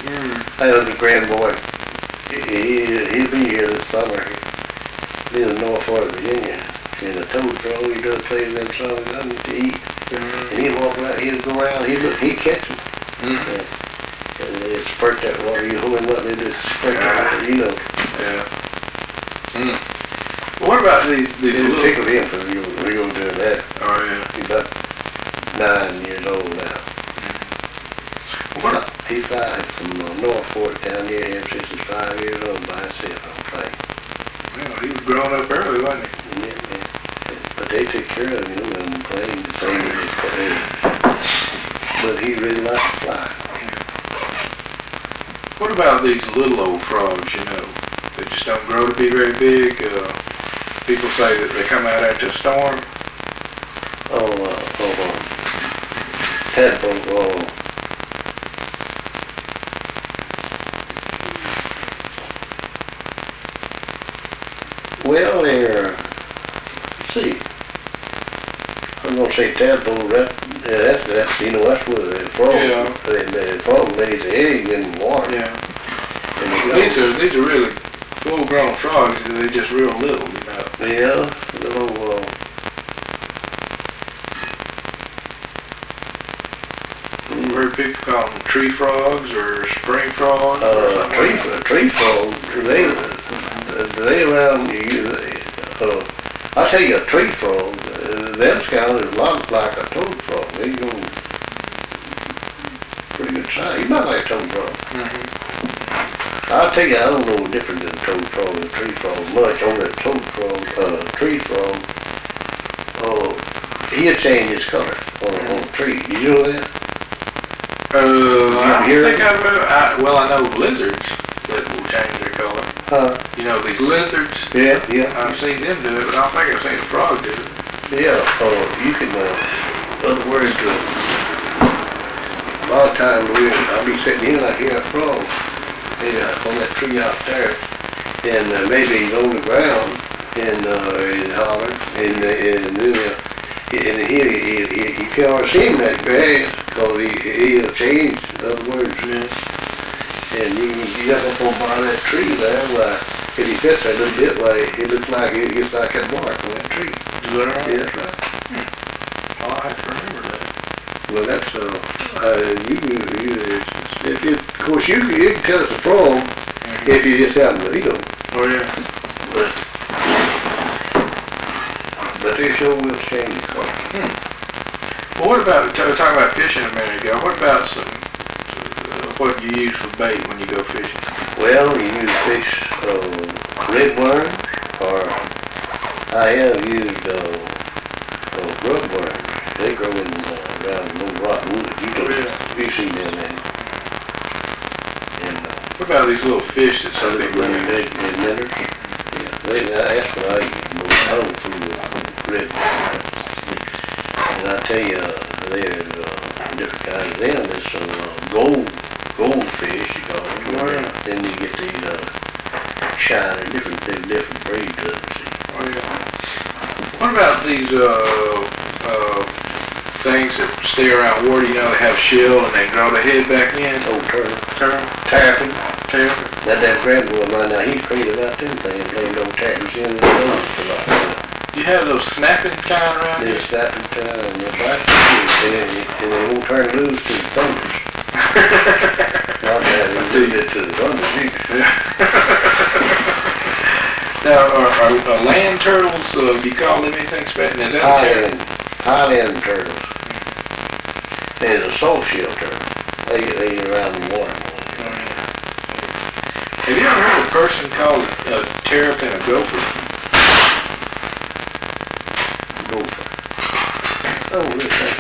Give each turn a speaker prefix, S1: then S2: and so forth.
S1: I have a grandboy. He'll be here this summer. He lives in Norfolk, Virginia. In a toad frog, he does play them songs to eat. And he'd walk around, he'd go around, he'd catch them. And they spurt that water. You hold him up, they just spurt that water, you know.
S2: Yeah. Well, what about these
S1: It'll tickle him for real doing that.
S2: Oh, yeah.
S1: He's about 9 years old now.
S2: What?
S1: He flies from Norfolk down here, him since he's 5 years old by himself on a plane.
S2: Well, he was growing up early, wasn't he?
S1: Yeah. But they took care of him on the plane, but he really liked to fly.
S2: What about these little old frogs, you know? They just don't grow to be very big. People say that they come out after a storm.
S1: Tadpole, well, they're, let's see, I'm going to say tadpole, that's, you know, that's where the frog, the frog lays the egg in the water.
S2: Yeah. And these are really full-grown frogs, they're just real little, you know.
S1: Yeah, little,
S2: I've heard people call them tree frogs or spring frogs.
S1: Tree frogs, they around you, I tell you, a tree frog, them kind of look like a toad frog. They go pretty good size. You might like a toad frog. I'll tell you, I don't know different than a toad frog and a tree frog much. On a toad frog, tree frog, he'll change his color on a tree. Did you know that?
S2: I know lizards that will change their color. You know, these lizards.
S1: Yeah.
S2: I've seen them do it, but I don't think I've seen a frog do it.
S1: Yeah, you can, in other words, a lot of times I'll be sitting here and I hear a frog on that tree out there, and maybe he's on the ground, and he's hollering, and then you can't see him that grass, because he'll change, in other words. And you got up on by that tree there, if he fits that little bit, it looks like it gets like that bark on that tree.
S2: Is that right?
S1: Yeah, that's right.
S2: I'll have to remember that.
S1: Well, that's, of course, you can tell it's a frog if you just happen to eat them.
S2: Oh, yeah.
S1: But they sure will change color.
S2: Well, what about, talking about fishing a minute ago, what about what you use for bait when you go fishing?
S1: Well, you use fish, red worm, or I have used grub worms. They grow in around little rotten wood. You see them in. And
S2: what about these little fish that some people use?
S1: They minnows. Yeah, that's what I use. I don't fool with red worms. And I tell you, there's different kinds of them. There's some goldfish, you call them. Then you get these shiny, different breeds of them.
S2: Oh, yeah. What about these things that stay around water, you know, they have shell and they grow the head back in?
S1: Oh, terrapin. That grandboy of mine, now he's crazy about them things. They don't tap his in the nose a lot.
S2: You have those snapping kind around here?
S1: They're snapping kind and they bite you, and they won't turn loose to the thunders. Not that they do that to the thunders either.
S2: Now, are land turtles, do you call them anything special? Is that
S1: Highland turtles. There's a salt shell turtle. They around the water.
S2: Have you ever heard a person call a terrapin a gopher?
S1: Gopher. Oh, listen.